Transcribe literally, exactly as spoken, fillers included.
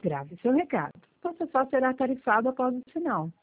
Grave seu recado. Você só será tarifado após o sinal.